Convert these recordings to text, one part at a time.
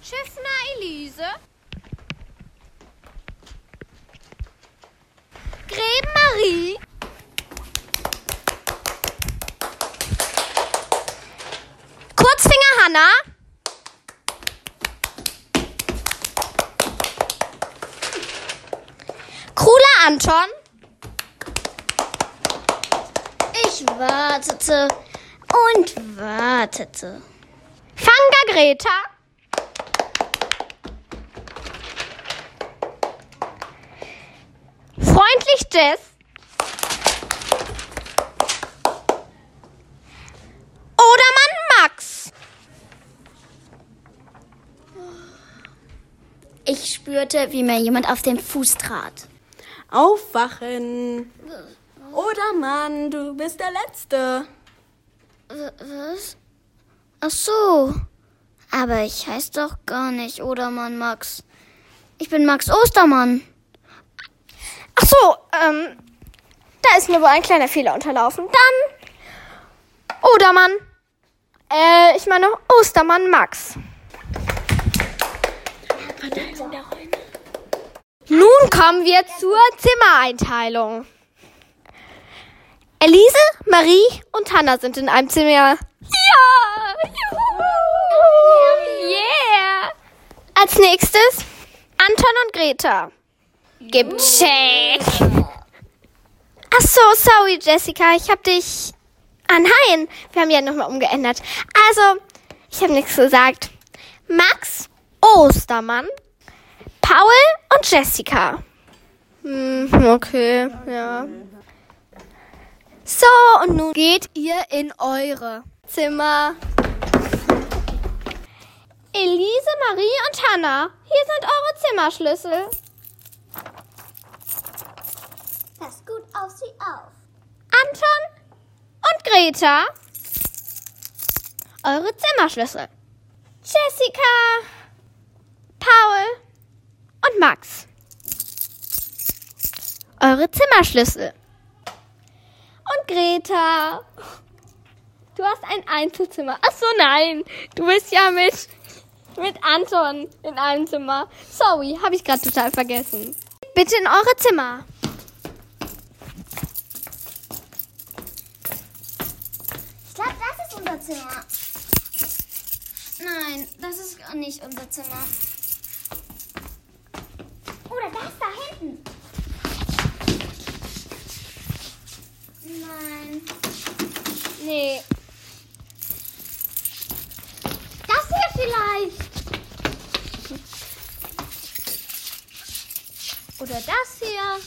Schiffner Elise. Gräben Marie. Kurzfinger Hanna. Kruler Anton. Ich wartete und wartete. Fanga Greta. Freundlich Jess. Odermann Max. Ich spürte, wie mir jemand auf den Fuß trat. Aufwachen. Oder Mann, du bist der Letzte. Was? Ach so. Aber ich heiße doch gar nicht Odermann Max. Ich bin Max Ostermann. Ach so, da ist mir wohl ein kleiner Fehler unterlaufen. Dann Odermann. Ich meine Ostermann Max. Nun kommen wir zur Zimmereinteilung. Elise, Marie und Hanna sind in einem Zimmer. Ja! Juhu! Yeah! Als nächstes Anton und Greta. Gecheckt. Ach so, sorry Jessica, ich hab dich... nein, wir haben ja nochmal umgeändert. Also, ich habe nichts gesagt. Max, Ostermann, Paul und Jessica. Okay, ja. So, und nun geht ihr in eure Zimmer. Elise, Marie und Hanna, hier sind eure Zimmerschlüssel. Pass gut auf sie auf. Anton und Greta, eure Zimmerschlüssel. Jessica, Paul und Max, eure Zimmerschlüssel. Und Greta, du hast ein Einzelzimmer. Ach so, nein, du bist ja mit Anton in einem Zimmer. Sorry, habe ich gerade total vergessen. Bitte in eure Zimmer. Ich glaube, das ist unser Zimmer. Nein, das ist gar nicht unser Zimmer. Oder das da hinten. Nein. Nee. Das hier vielleicht. Oder das hier.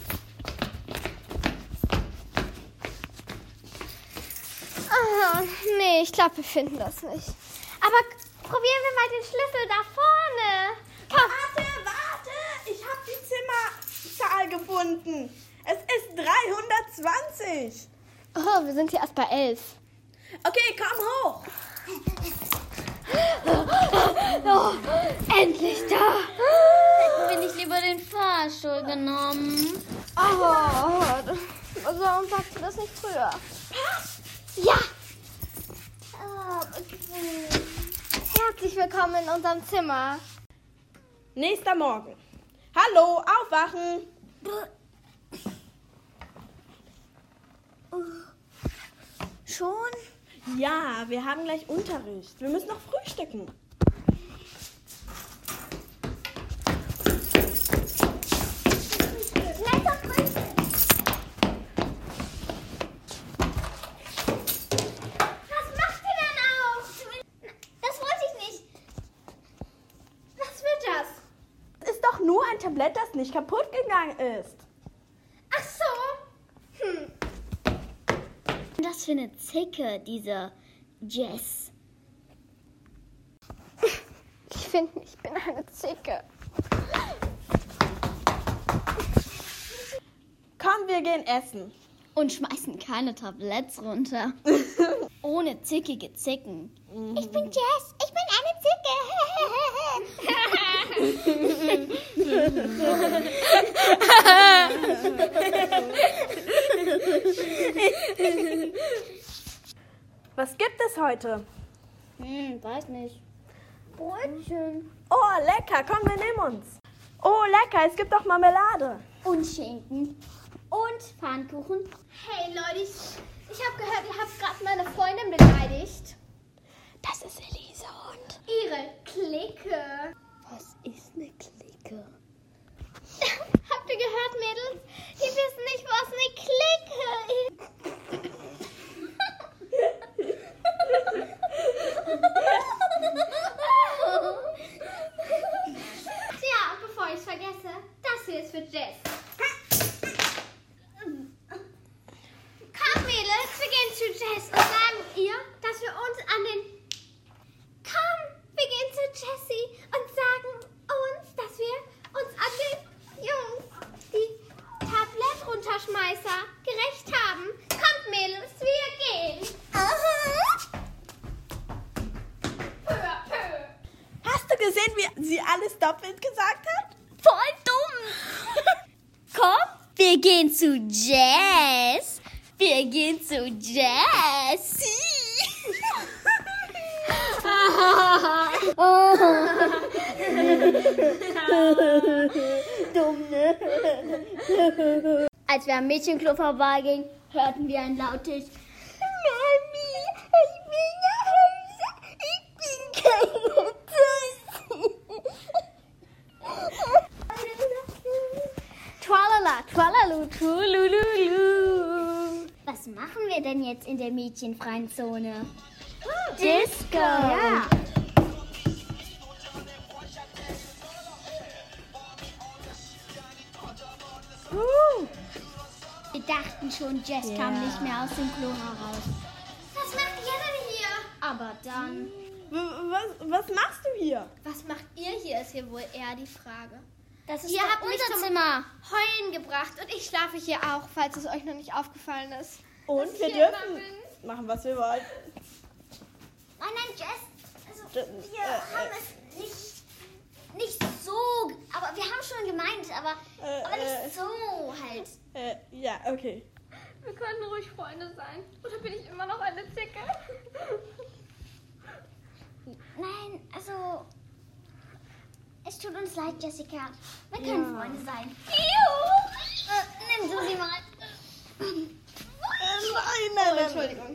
Nee, ich glaube, wir finden das nicht. Aber probieren wir mal den Schlüssel da vorne. Komm. Warte! Ich habe die Zimmerzahl gefunden. Es ist 320. Oh, wir sind hier erst bei 11. Okay, komm hoch. Oh, endlich da. Hätten wir nicht lieber den Fahrstuhl genommen? Oh, warum sagst du das nicht früher? Ja. Oh, okay. Herzlich willkommen in unserem Zimmer. Nächster Morgen. Hallo, aufwachen. Schon? Ja, wir haben gleich Unterricht. Wir müssen noch frühstücken. Was macht ihr denn auch? Das wollte ich nicht. Was wird das? Es ist doch nur ein Tablett, das nicht kaputt gegangen ist. Ach so. Was für eine Zicke, diese Jess. Ich finde, ich bin eine Zicke. Komm, wir gehen essen. Und schmeißen keine Tabletts runter. Ohne zickige Zicken. Ich bin Jess, ich bin eine Zicke. Was gibt es heute? Weiß nicht. Brötchen Dankeschön. Oh, lecker. Komm, wir nehmen uns. Oh, lecker. Es gibt auch Marmelade. Und Schinken. Und Pfannkuchen. Hey Leute, ich habe gehört, ihr habt gerade meine Freundin beleidigt. Das ist Elisa und... Ihre Clique. Was ist eine Clique? Habt ihr gehört, Mädels? Die wissen nicht, was eine Clique ist. Tja, bevor ich es vergesse, das hier ist für Jess. Komm, Mädels, wir gehen zu Jess und sagen ihr, dass wir uns an den... Komm, wir gehen zu Jessie und sagen uns, dass wir uns an den Jungs, die Tablettrunterschmeißer, gerecht haben. Kommt, Mädels, wir gehen. Hast du gesehen, wie sie alles doppelt gesagt hat? Voll dumm. Komm, wir gehen zu Jess. Wir gehen zu Jessie. Dumm, ne? Als wir am Mädchenklo vorbeigingen, hörten wir ein lautes Mami, ich will nach Hause. Ich bin keine Tussi. Tralala, tralalu, trulululu. Was machen wir denn jetzt in der mädchenfreien Zone? Disco. Ja. Wir dachten schon, Jess kam nicht mehr aus dem Klo heraus. Was macht ihr denn hier? Aber dann... Was machst du hier? Was macht ihr hier, ist hier wohl eher die Frage. Das ist Ihr doch habt mich unser zum Zimmer. Heulen gebracht und ich schlafe hier auch, falls es euch noch nicht aufgefallen ist. Und Dass ich wir hier dürfen immer bin. machen, was wir wollen. Nein, Jess. Also, Das- wir haben es nicht so... Aber wir haben schon gemeint, aber nicht so halt. Ja, okay. Wir können ruhig Freunde sein. Oder bin ich immer noch eine Zicke? Nein, also... Es tut uns leid, Jessica. Wir können Freunde sein. Nimm du sie mal. Nein. Entschuldigung.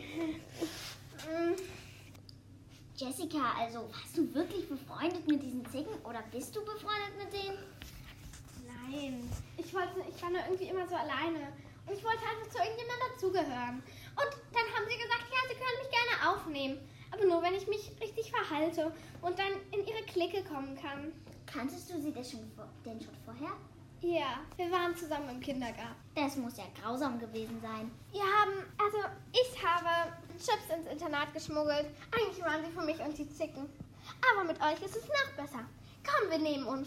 Jessica, also warst du wirklich befreundet mit diesen Zicken oder bist du befreundet mit denen? Nein. Ich war nur irgendwie immer so alleine. Und ich wollte einfach zu irgendjemandem dazugehören. Und dann haben sie gesagt, ja, sie können mich gerne aufnehmen. Aber nur, wenn ich mich richtig verhalte und dann in ihre Clique kommen kann. Kanntest du sie denn schon vorher? Ja, wir waren zusammen im Kindergarten. Das muss ja grausam gewesen sein. Ich habe Chips ins Internat geschmuggelt. Eigentlich waren sie für mich und die Zicken. Aber mit euch ist es noch besser. Komm, wir nehmen uns.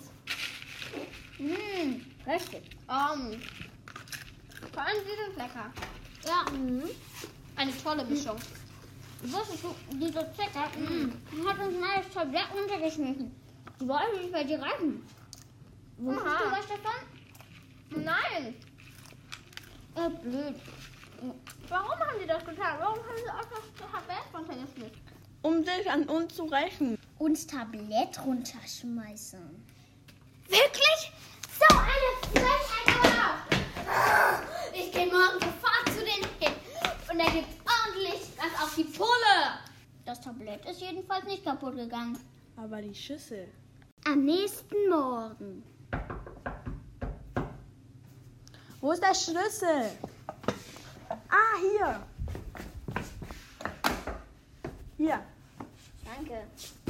Richtig. Vor allem, sie sind lecker. Ja. Eine tolle Mischung. Wusstest du, diese Zecke hat uns mal das Tablett runtergeschmissen. Die wollte nicht bei dir reiten. Wusstest Aha. du was davon? Nein. Blöd. Warum haben die das getan? Warum haben sie auch das Tablett runtergeschmissen? Um sich an uns zu rächen. Uns Tablett runterschmeißen. Wirklich? So eine Frechheit aber auch. Ich gehe morgen sofort zu denen hin. Und da gibt's ordentlich was auf die Pulle. Das Tablett ist jedenfalls nicht kaputt gegangen. Aber die Schüssel. Am nächsten Morgen. Wo ist der Schlüssel? Ah, hier. Hier. Danke.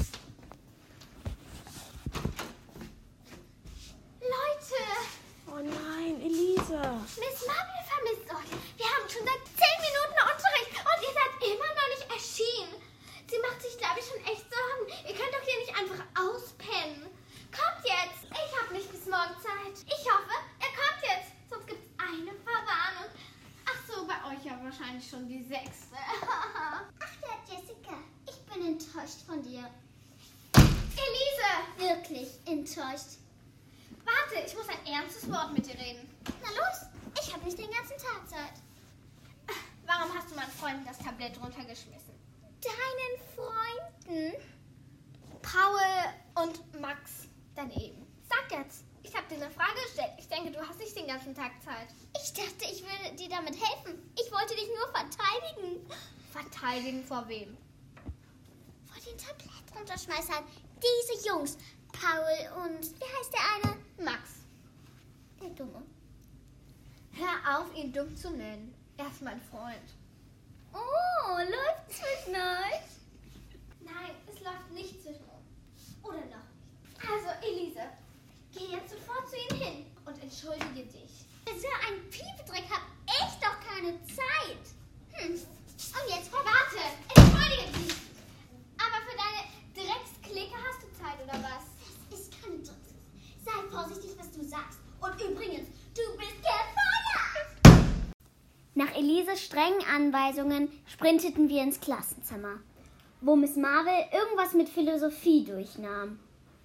Leute, Oh nein, Elisa. Miss Marple vermisst euch. Wir haben schon seit 10 Minuten Unterricht und ihr seid immer noch nicht erschienen. Sie macht sich, glaube ich, schon echt Sorgen. Ihr könnt doch hier nicht einfach auspennen. Kommt jetzt. Ich habe nicht bis morgen Zeit. Ich hoffe, ihr kommt jetzt. Sonst gibt es eine Verwarnung. Ach so, bei euch ja wahrscheinlich schon die 6. Ach ja, Jessica, ich bin enttäuscht von dir. Elise! Wirklich enttäuscht. Warte, ich muss ein ernstes Wort mit dir reden. Na los, ich habe nicht den ganzen Tag Zeit. Warum hast du meinen Freunden das Tablett runtergeschmissen? Deinen Freunden? Paul Max, daneben. Sag jetzt. Ich habe dir eine Frage gestellt. Ich denke, du hast nicht den ganzen Tag Zeit. Ich dachte, ich würde dir damit helfen. Ich wollte dich nur verteidigen. Verteidigen vor wem? Vor den Tablettrunterschmeißern. Diese Jungs. Paul und, wie heißt der eine? Max. Der Dumme. Hör auf, ihn dumm zu nennen. Er ist mein Freund. Oh, läuft zwischen euch? Nein, es läuft nicht zwischen uns. Oder noch nicht. Also, Elise, geh jetzt sofort zu ihm hin und entschuldige dich. So ein Piepedreck hat echt doch keine Zeit. Und jetzt Warte, entschuldige dich. Aber für deine Drecksklicke hast du Zeit, oder was? Das ist keine Drecksau. Sei vorsichtig, was du sagst. Und übrigens, du bist gefeuert! Nach Elises strengen Anweisungen sprinteten wir ins Klassenzimmer, wo Miss Marvel irgendwas mit Philosophie durchnahm.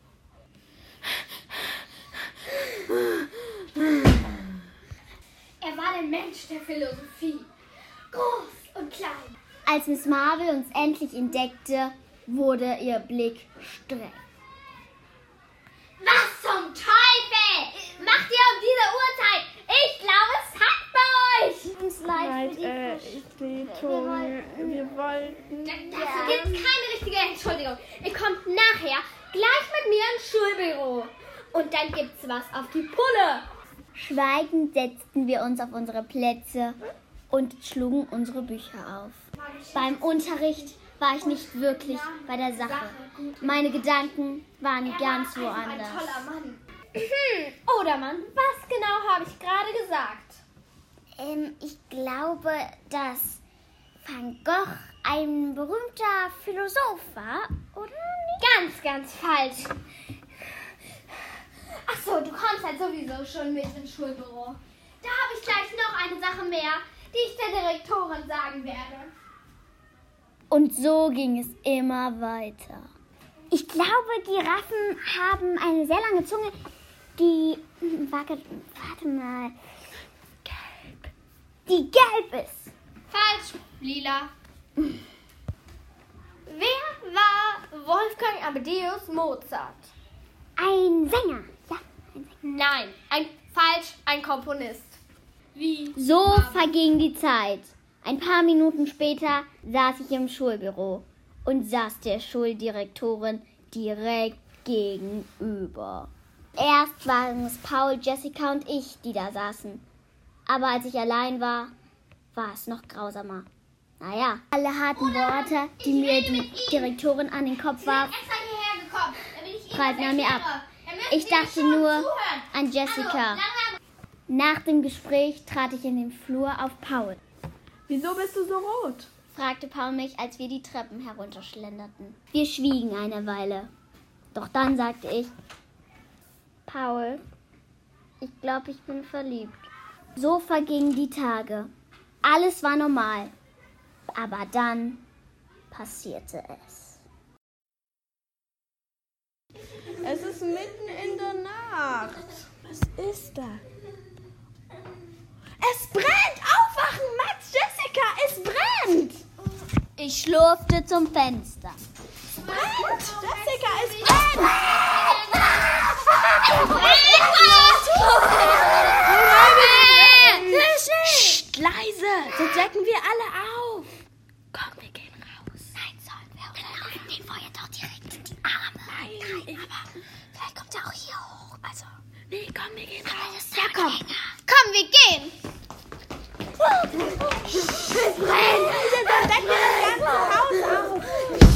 Er war der Mensch der Philosophie. Groß und klein. Als Miss Marvel uns endlich entdeckte, wurde ihr Blick streng. Was zum Teufel? Macht ihr um diese Uhrzeit? Ich glaube, es hackt bei euch. Uns leid für die Wir wollten... Dafür gibt es keine richtige Entschuldigung. Ihr kommt nachher gleich mit mir ins Schulbüro. Und dann gibt's was auf die Pulle. Schweigend setzten wir uns auf unsere Plätze und schlugen unsere Bücher auf. Beim Unterricht war ich nicht wirklich bei der Sache. Meine Gedanken waren ganz Ein woanders. toller Mann. Oder Mann, was genau habe ich gerade gesagt? Ich glaube, dass Van Gogh ein berühmter Philosoph war, oder nicht? Ganz, ganz falsch. Ach so, du kommst halt sowieso schon mit ins Schulbüro. Da habe ich gleich noch eine Sache mehr, die ich der Direktorin sagen werde. Und so ging es immer weiter. Ich glaube, Giraffen haben eine sehr lange Zunge, die... Warte mal. Gelb. Die gelb ist. Falsch, Lila. Wer war Wolfgang Amadeus Mozart? Ein Sänger. Ja, ein Sänger. Nein, ein Komponist. Wie? So verging die Zeit. Ein paar Minuten später saß ich im Schulbüro und saß der Schuldirektorin direkt gegenüber. Erst waren es Paul, Jessica und ich, die da saßen. Aber als ich allein war, war es noch grausamer. Naja, alle harten Worte, die mir die Direktorin an den Kopf warf, Extra hierher gekommen, damit ich Ihnen prallten was an mir erkläre. ab. Da müssen Ich Sie dachte schon nur zuhören. an Jessica. Also, langsam. Nach dem Gespräch trat ich in den Flur auf Paul. Wieso bist du so rot? Fragte Paul mich, als wir die Treppen herunterschlenderten. Wir schwiegen eine Weile. Doch dann sagte ich, Paul, ich glaube, ich bin verliebt. So vergingen die Tage. Alles war normal. Aber dann passierte es. Es ist mitten in der Nacht. Was ist da? Es brennt! Aufwachen, Max, Jessica, es brennt! Ich schlurfte zum Fenster. Es brennt! Jessica, es brennt! Psst, leise, sonst wecken wir alle auf. Komm, wir gehen raus. Nein, sollen wir. Oder nehmen den Feuer doch direkt in die Arme. Nein, Aber vielleicht kommt er auch hier hoch. Also, nee, komm, wir gehen raus. ja, komm. Komm, wir gehen. Es brennt! Dann wecken wir das ganze Haus auf.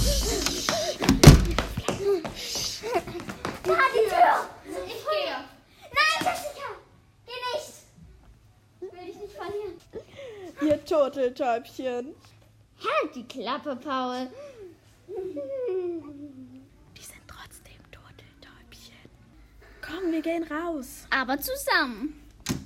Da, die Tür. Ich gehe. Nein, Jessica. Geh nicht. Ich will dich nicht verlieren. Ihr Turteltäubchen. Halt die Klappe, Paul. Die sind trotzdem Turteltäubchen. Komm, wir gehen raus. Aber zusammen.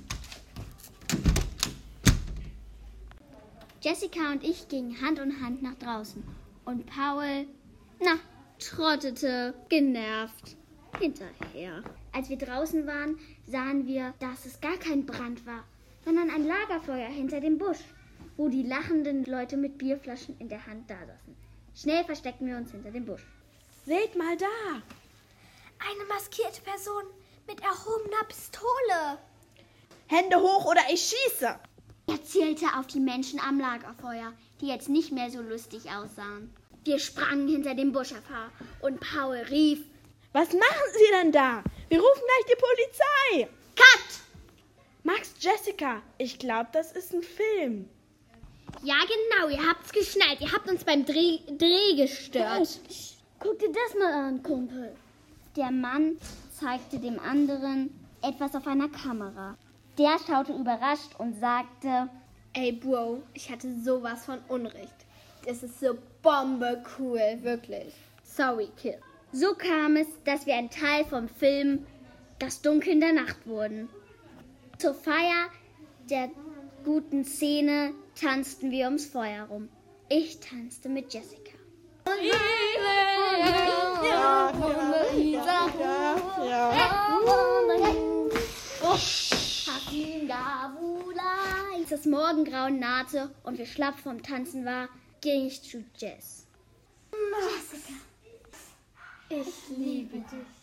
Jessica und ich gingen Hand in Hand nach draußen. Und Paul, trottete, genervt, hinterher. Als wir draußen waren, sahen wir, dass es gar kein Brand war, sondern ein Lagerfeuer hinter dem Busch, wo die lachenden Leute mit Bierflaschen in der Hand da saßen. Schnell versteckten wir uns hinter dem Busch. Seht mal da. Eine maskierte Person mit erhobener Pistole. Hände hoch oder ich schieße. Er zielte auf die Menschen am Lagerfeuer, die jetzt nicht mehr so lustig aussahen. Wir sprangen hinter dem Busch hervor und Paul rief: Was machen Sie denn da? Wir rufen gleich die Polizei. Cut! Max, Jessica, ich glaube, das ist ein Film. Ja, genau, ihr habt's geschnallt. Ihr habt uns beim Dreh gestört. Guck dir das mal an, Kumpel. Der Mann zeigte dem anderen etwas auf einer Kamera. Der schaute überrascht und sagte: Ey, Bro, ich hatte sowas von Unrecht. Das ist so bombe cool, wirklich. Sorry, Kid. So kam es, dass wir ein Teil vom Film Das Dunkeln der Nacht wurden. Zur Feier der guten Szene tanzten wir ums Feuer rum. Ich tanzte mit Jessica. Als das Morgengrauen nahte und wir schlapp vom Tanzen war, ging ich zu Jess. Ich liebe dich.